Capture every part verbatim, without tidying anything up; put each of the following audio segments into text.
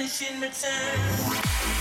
diminishing return.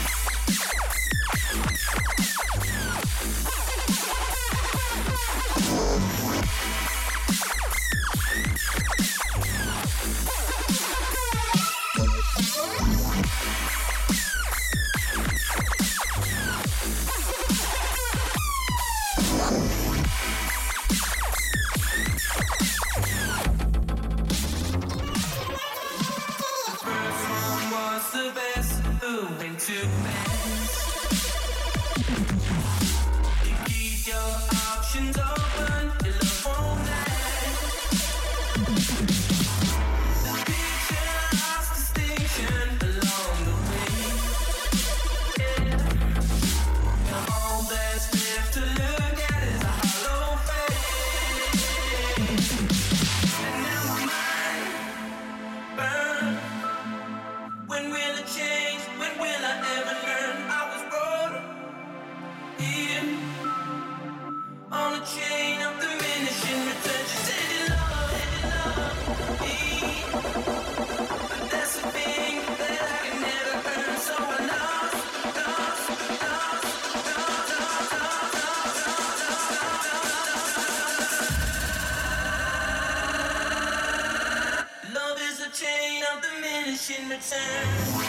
In return.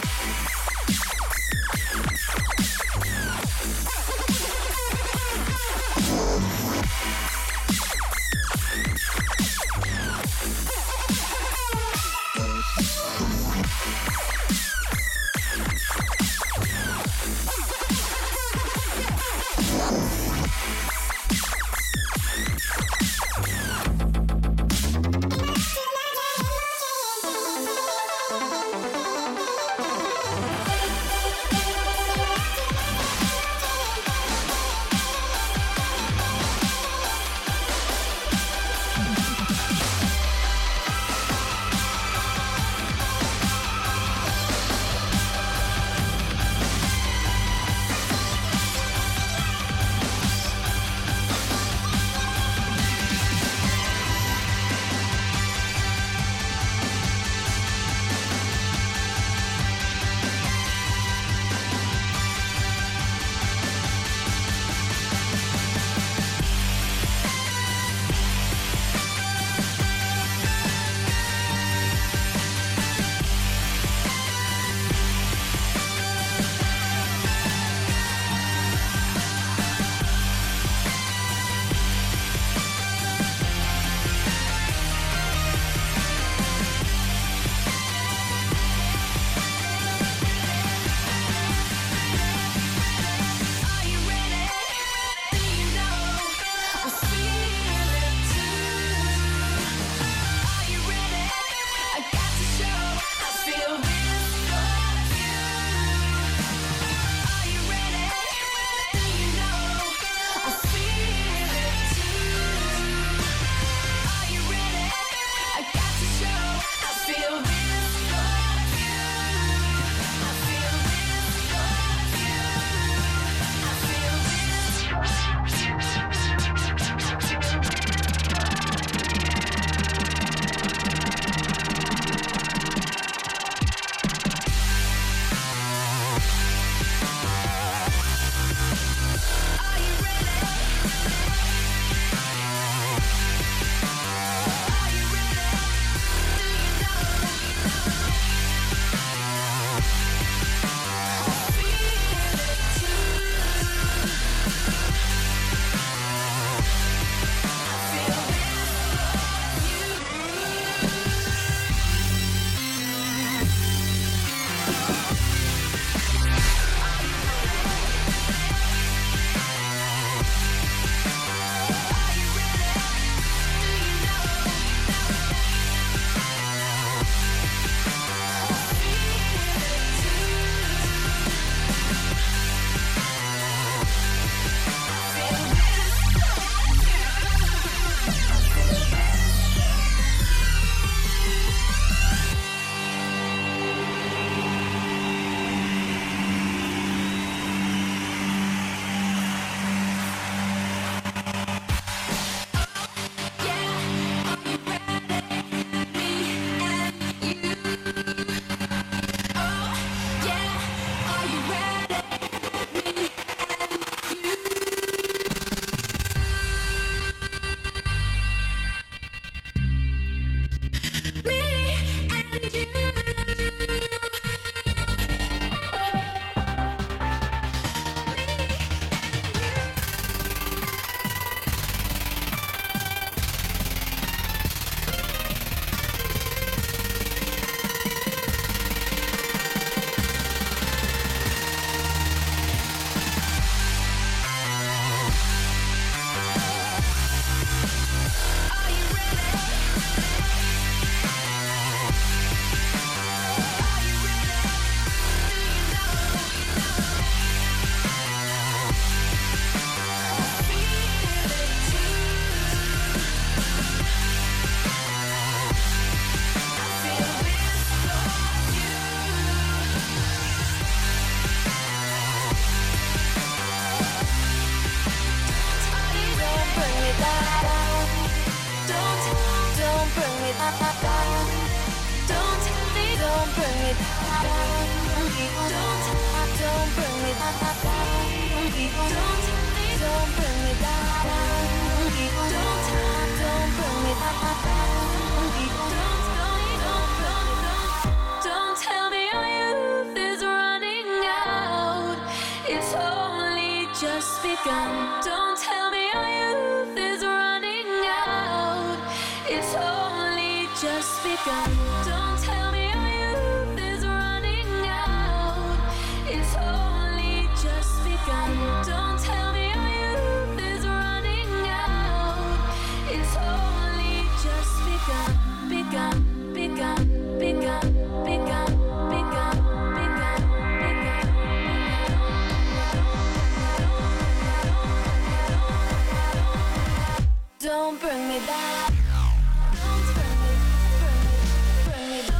Don't bring me back. Don't bring me, bring me, bring me back.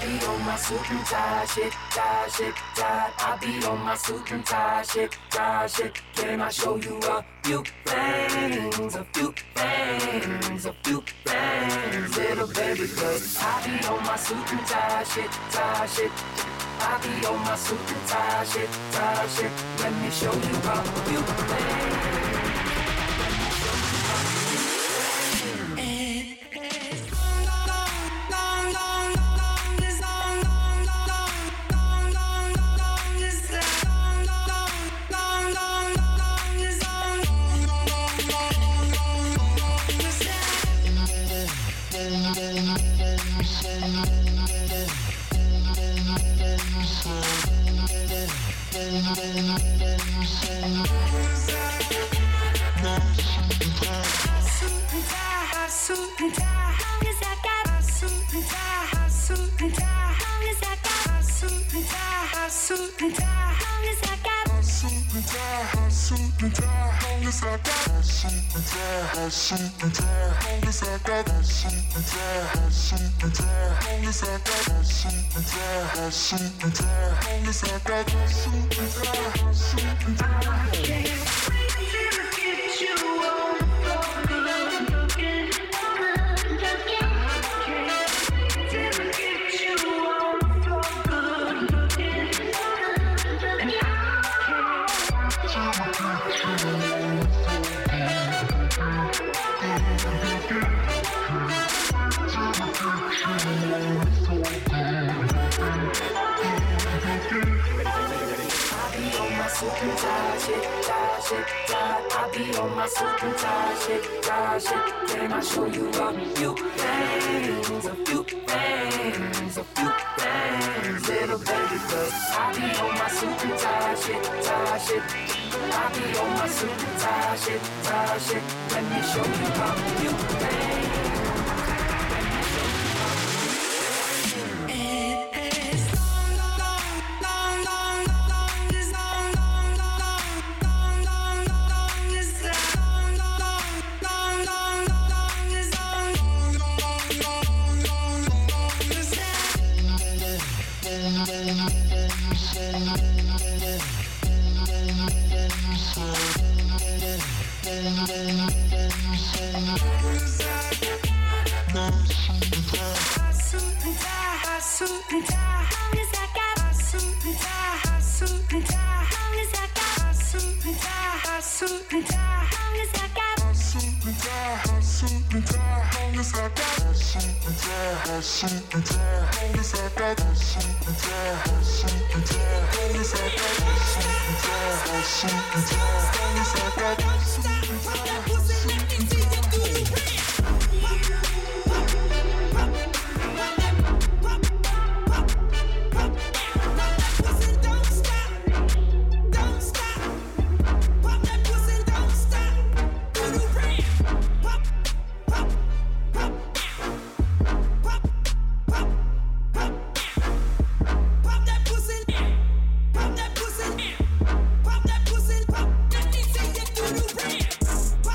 be on my suit and tie shit, tie shit, tie. I be on my suit and tie shit, tie shit. Can I show you a few things, a few things, a few things, little baby? Cause I be on my suit and tie shit, tie shit. I be on my suit and tie shit, tie shit. Let me show you a few things. Can I show you a few things, a few things, a few things, little baby? Cause I be on my suit and tie shit, tie shit. I be on my suit and tie shit, tie shit. Let me show you a few things. Pop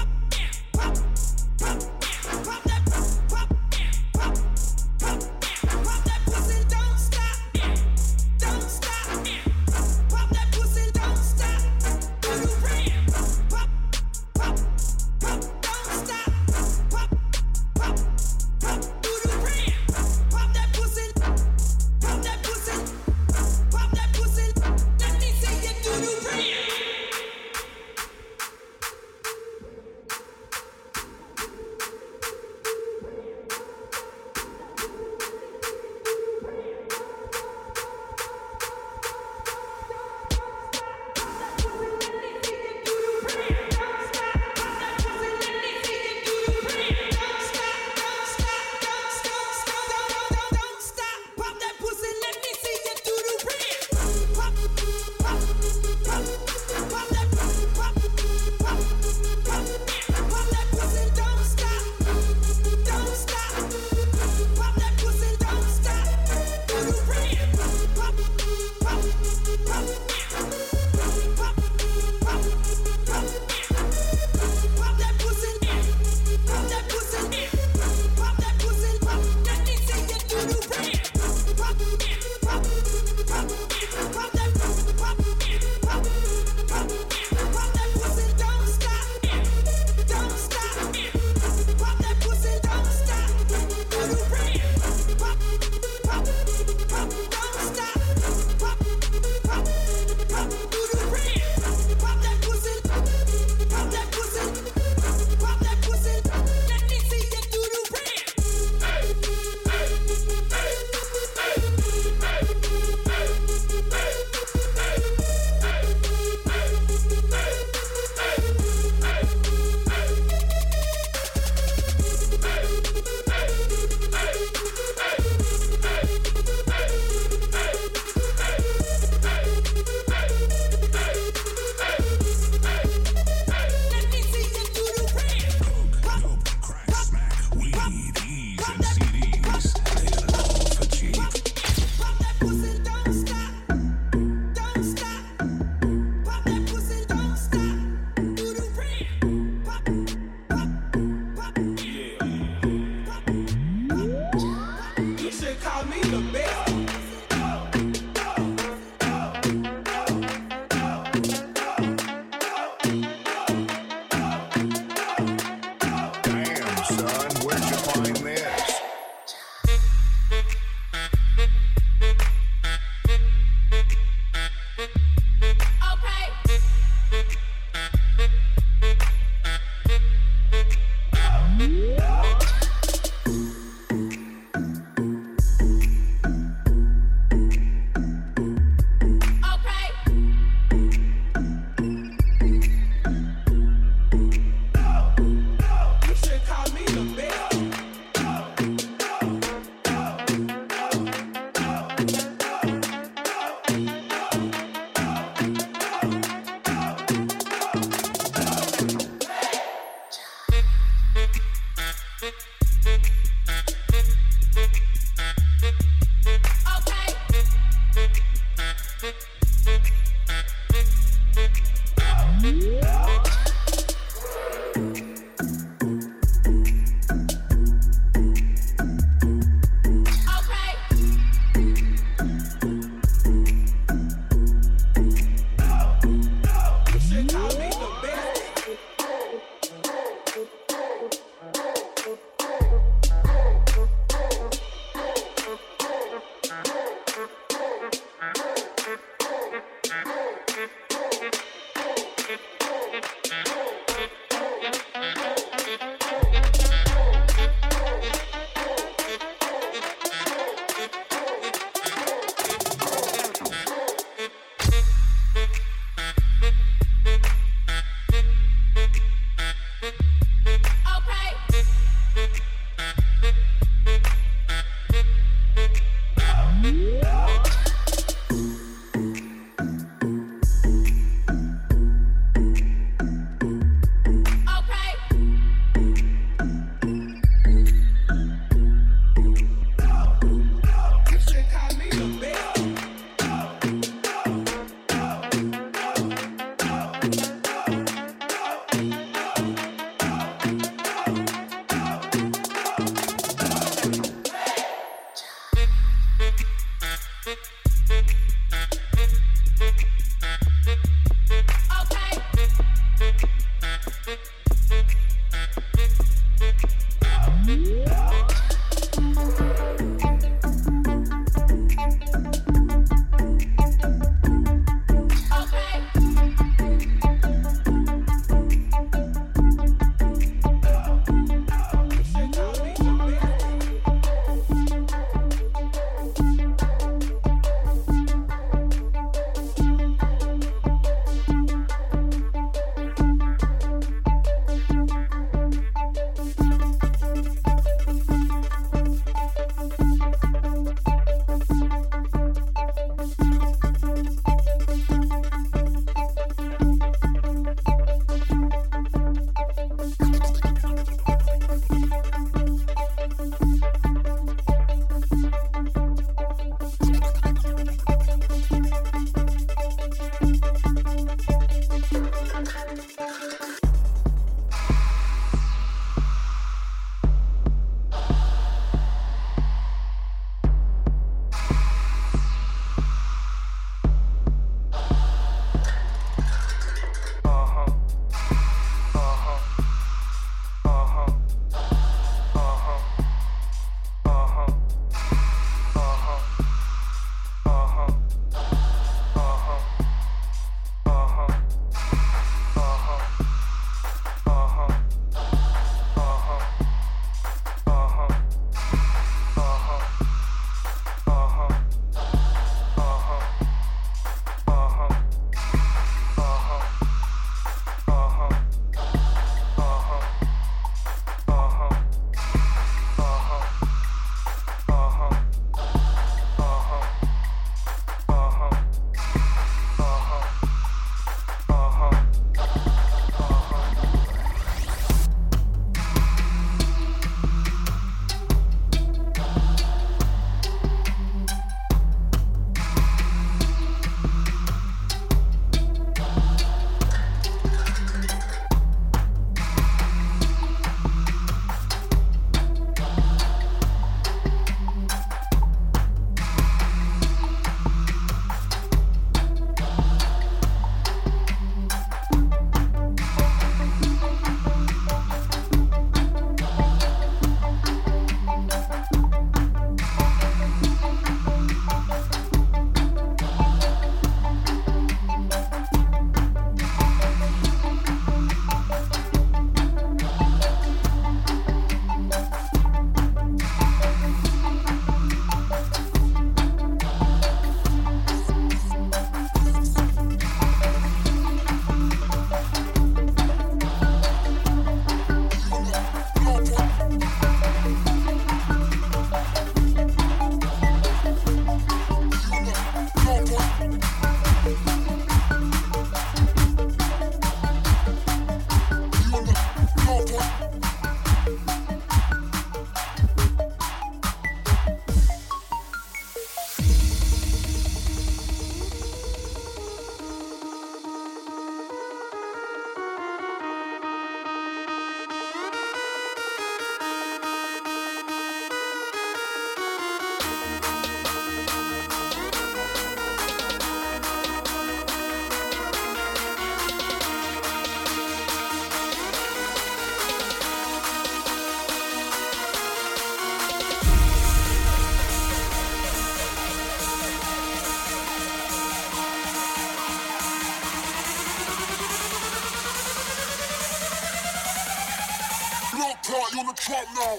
trap now.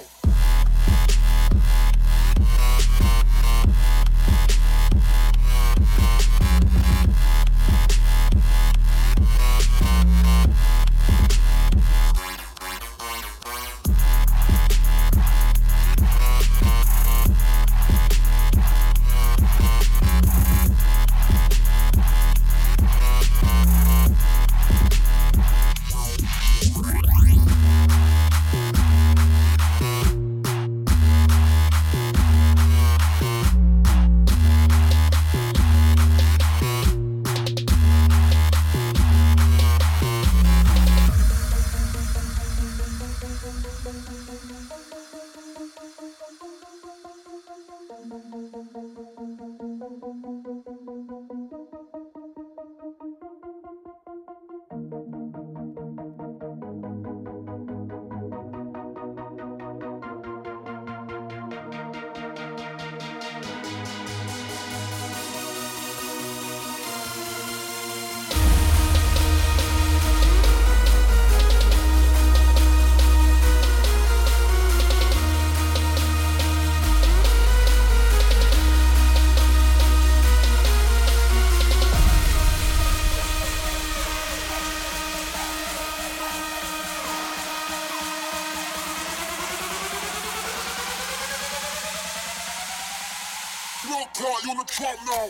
Rock out, you on the trap now.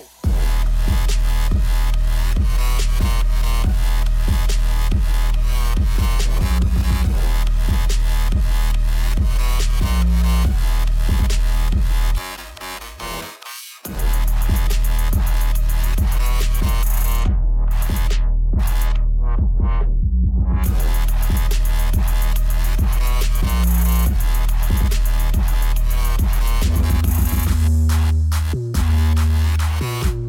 Thank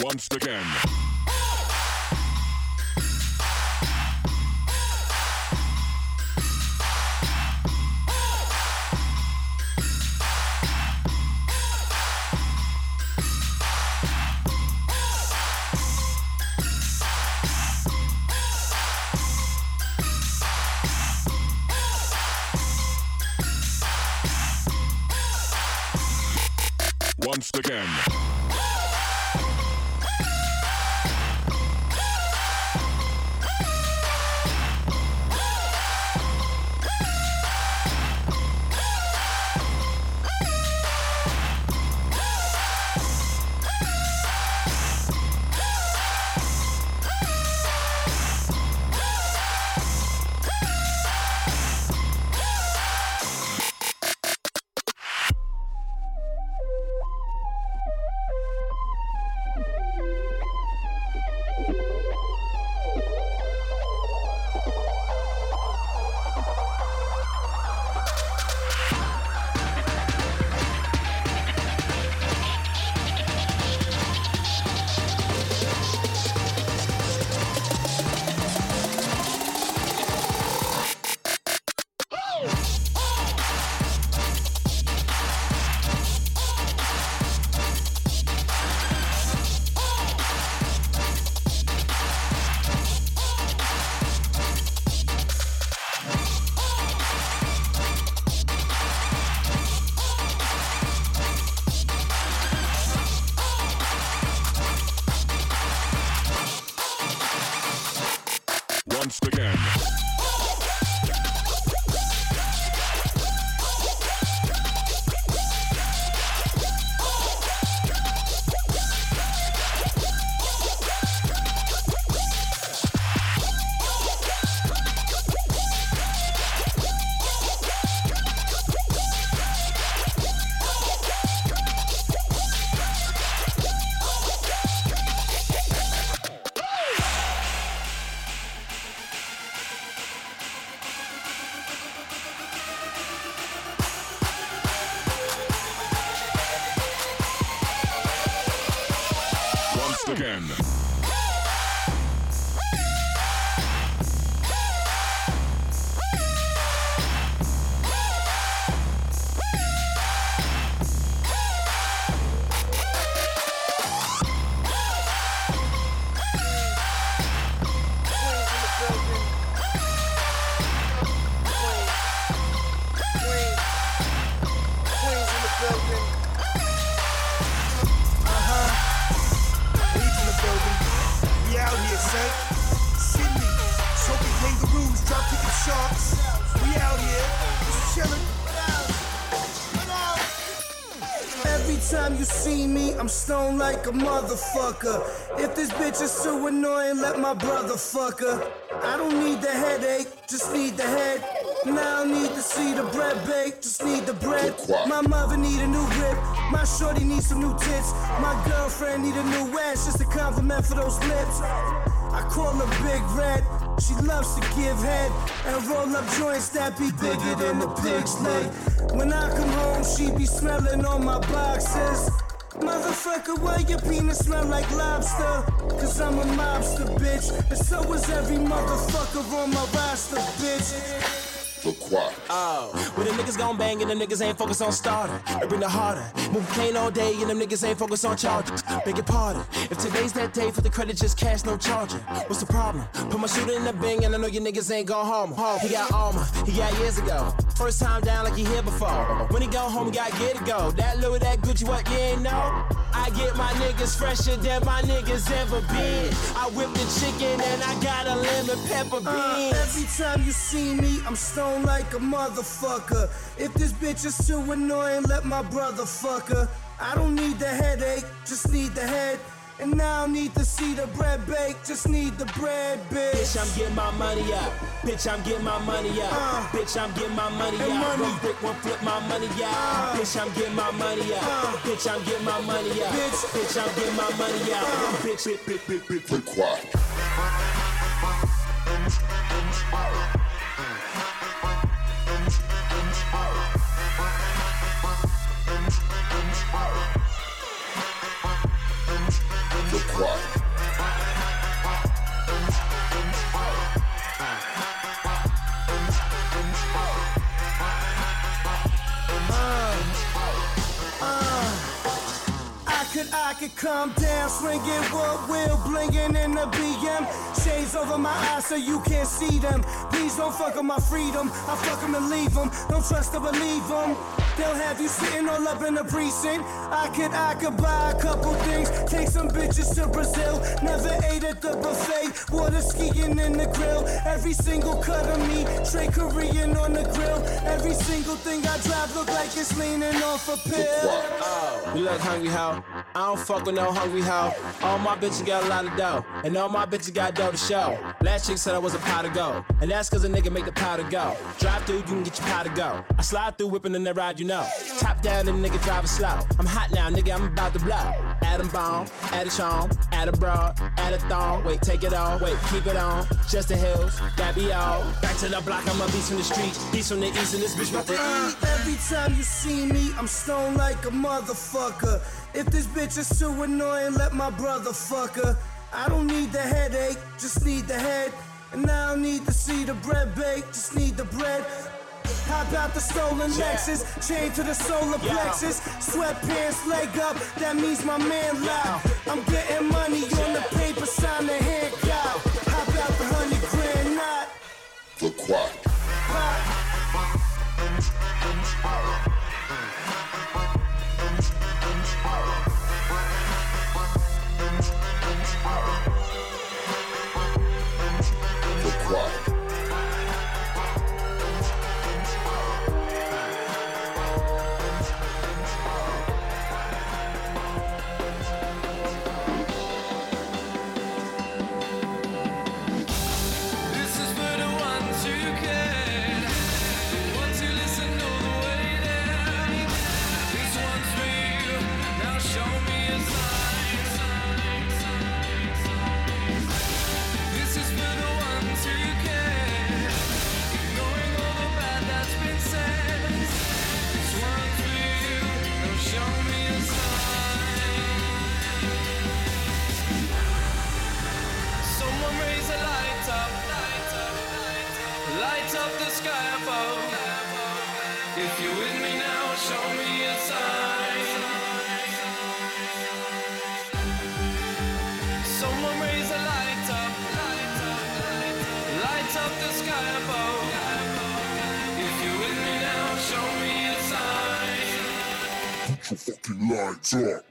Once again. Once again. Once again. Again. Time you see me, I'm stoned like a motherfucker. If this bitch is too annoying, let my brother fuck her. I don't need the headache, just need the head. Now I need to see the bread baked, just need the bread. My mother need a new whip, my shorty needs some new tits. My girlfriend need a new ass, just a compliment for those lips. I call her Big Red, she loves to give head and roll up joints that be bigger than the pig's leg. When I come home, she be smelling on my boxes. Motherfucker, why your penis smell like lobster? Cause I'm a mobster, bitch, and so is every motherfucker on my roster, bitch. The quack. Oh, well the niggas gon' bang and them niggas ain't focused on starter. Or bring the harder. Move cane all day and them niggas ain't focused on charges. Beg your pardon. If today's that day for the credit, just cash, no charging. What's the problem? Put my shooter in the bing and I know you niggas ain't gon' harm him. He got armor, he got years ago. First time down like he here before. When he go home, he got get to go. That Louis, that Gucci, what you ain't know? I get my niggas fresher than my niggas ever been. I whip the chicken and I got a lemon pepper beans. Uh, every time you see me, I'm stoned like a motherfucker. If this bitch is too annoying, let my brother fuck her. I don't need the headache, just need the head. And now I need to see the bread baked, just need the bread, bitch. Bitch, I'm getting my money up. Bitch, I'm getting my money up. Uh, Bitch, I'm getting my money and up. money. One brick, one flip my money up. Uh, Bitch, I'm getting my money up. Uh, Bitch, I'm getting my money up. Bitch. Bitch, I'm getting my money up. Uh, Bitch, bitch, bitch, bitch, bitch. The quack. The quack. I could calm down, swinging what will, blinging in the B M. Shades over my eyes so you can't see them. Please don't fuck with my freedom. I fuck them and leave them. Don't trust or believe them. They'll have you sitting all up in the precinct. I could, I could buy a couple things. Take some bitches to Brazil. Never ate at the buffet. Water skiing in the grill. Every single cut of meat, straight Korean on the grill. Every single thing I drive look like it's leaning off a pill. Oh, you look hungry, hoe? I don't fuck with no hungry hoe. All my bitches got a lot of dough, and all my bitches got dough to show. Last chick said I was a pot to go, and that's cause a nigga make the powder go. Drive through, you can get your powder go. I slide through, whipping in the ride, you know. Top down, and the nigga driving slow. I'm hot now, nigga, I'm about to blow. Add a bomb, add a charm, add a broad, add a thong. Wait, take it on, wait, keep it on. Just the hills, that be all. Back to the block, I'm a beast from the street. Beast from the east, and this bitch about to eat. Every time you see me, I'm stoned like a motherfucker. If this bitch is too annoying, let my brother fuck her. I don't need the headache, just need the head. And I don't need to see the bread baked, just need the bread. Hop out the stolen Yeah. Lexus, chain to the solar Yeah. plexus. Sweatpants, leg up, that means my man loud. I'm getting money on the paper, sign the hand cow. Hop out the hundred grand knot. The quack. Pop. The quack. This is for the ones who care, the ones who listen all the way there. This one's for you, now show me a sign. This is for the ones who care, ignoring all the bad that's been said. This one's for you, now show me a sign. Someone raise a light up, light up the sky above. If you're with me now, show me a sign. Someone raise a light up, light up the sky above. If you're with me now, show me a sign. Put your fucking lights up.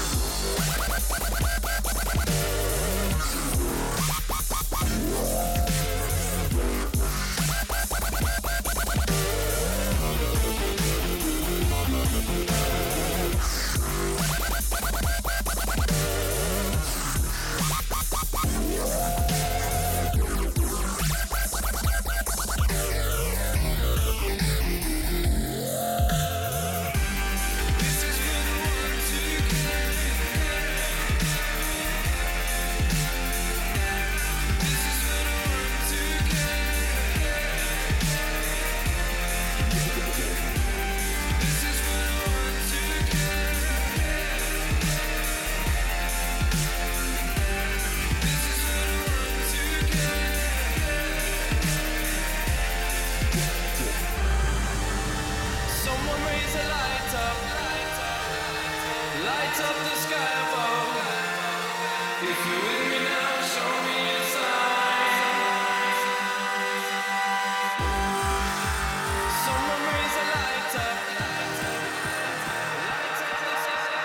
This is for the ones who care. This is for the ones who care. This is for the ones who care. This is for the ones who care. Someone raise a light up, light up the sky above. If you're with me now, show me a sign. Someone raise a light up, light up the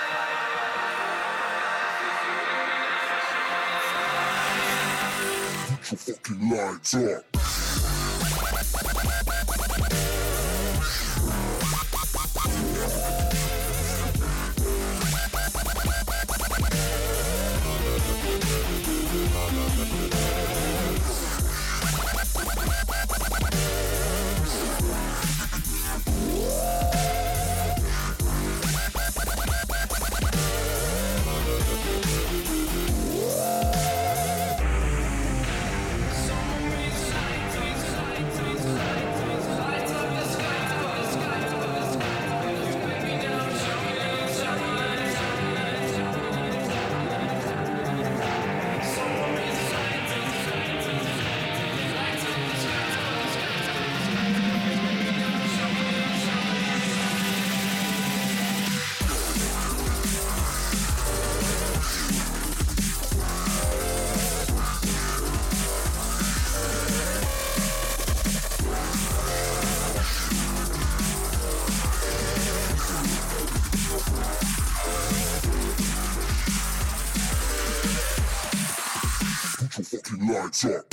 sky. Put your fucking lights up. Someone raise a light lights up.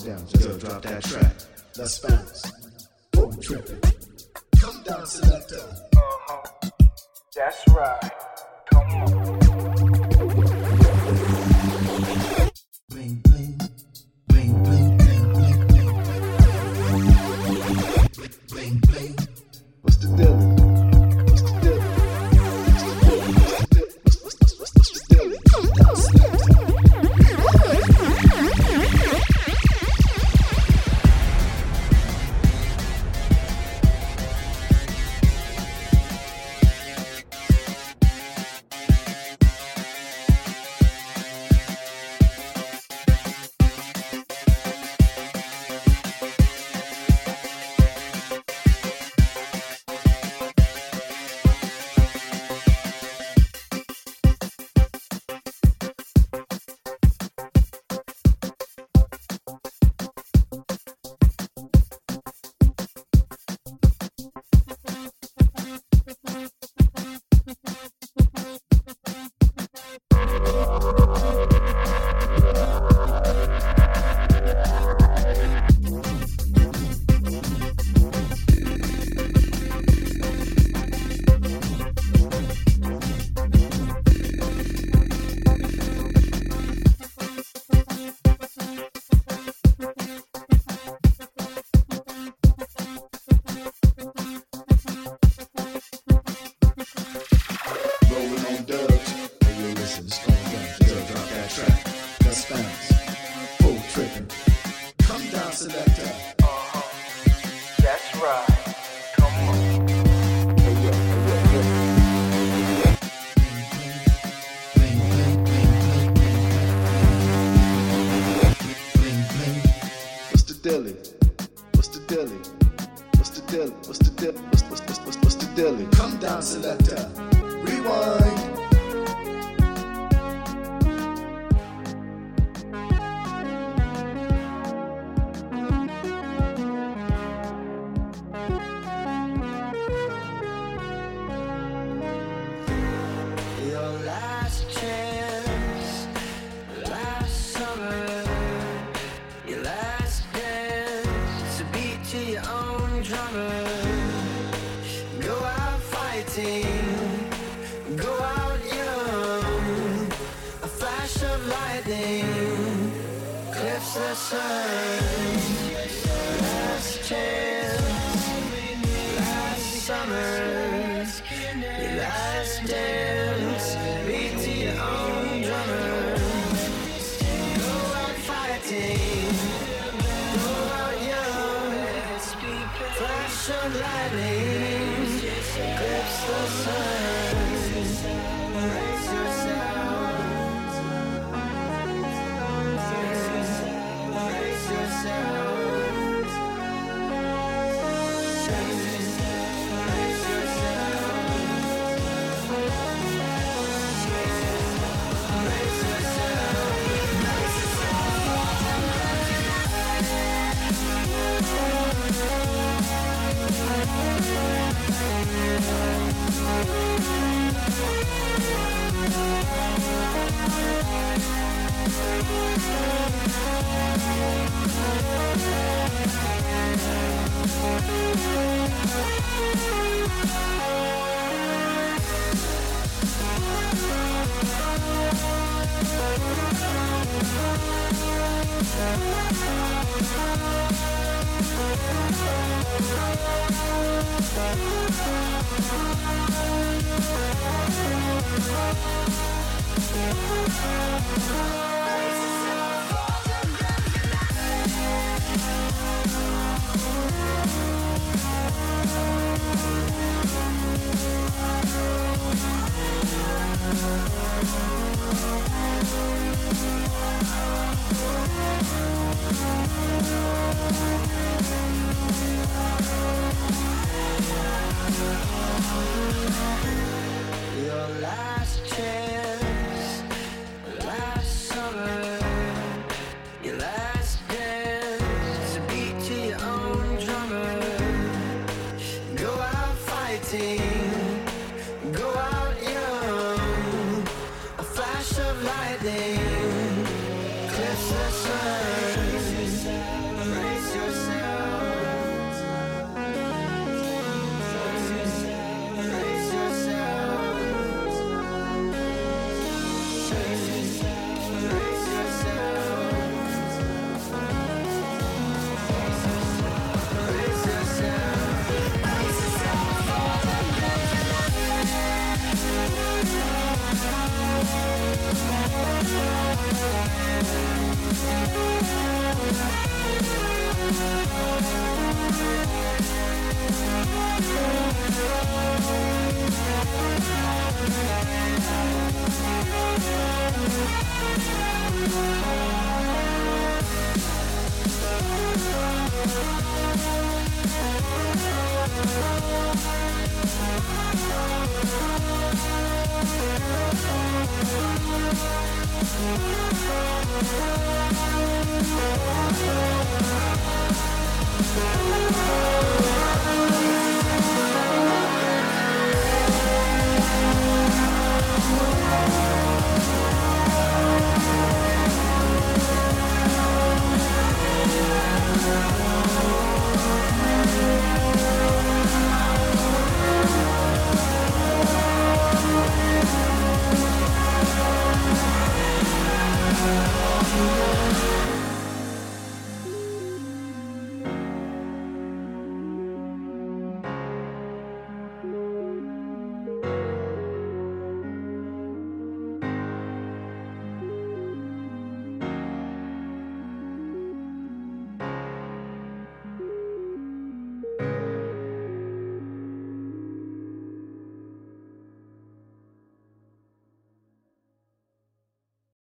down, just drop that track. Let's bounce. Full tripping. Come down, selector. Uh-huh. That's right. Come on. Bling, bling. Bling, bling, bling, bling, bling. Bling, bling. What's the deal? What's the deal? What's the deal? What's the deal? What's the deal? Come down, selector. Your last chance, last summer. Thank